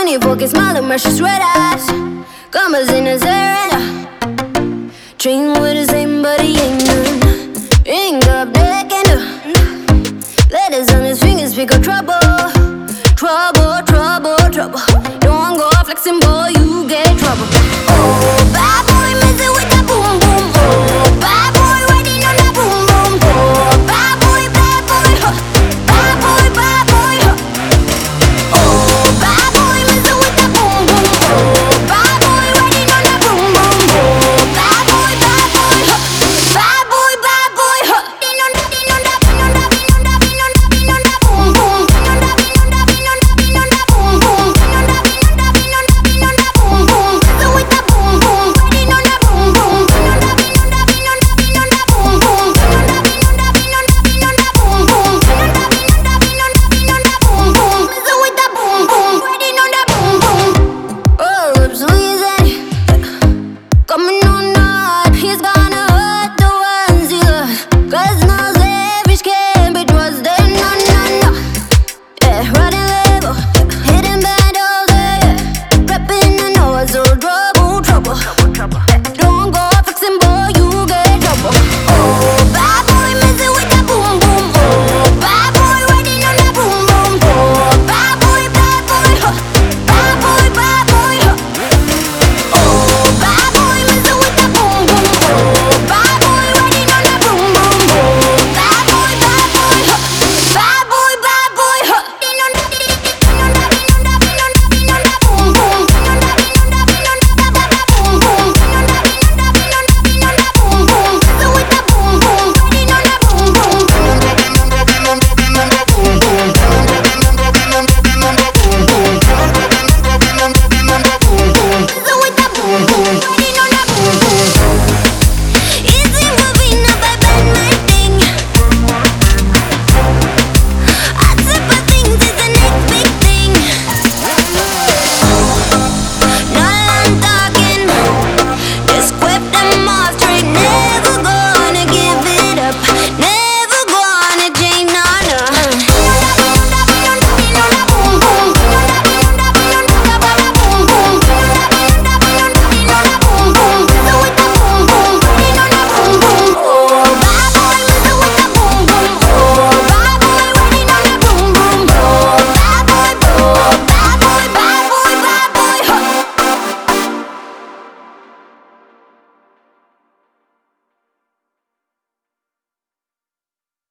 Funny fucking smile and precious red eyes. Commas in his hair and train with the same but he ain't none. Ring up, they can do. Letters on his fingers, pick up trouble.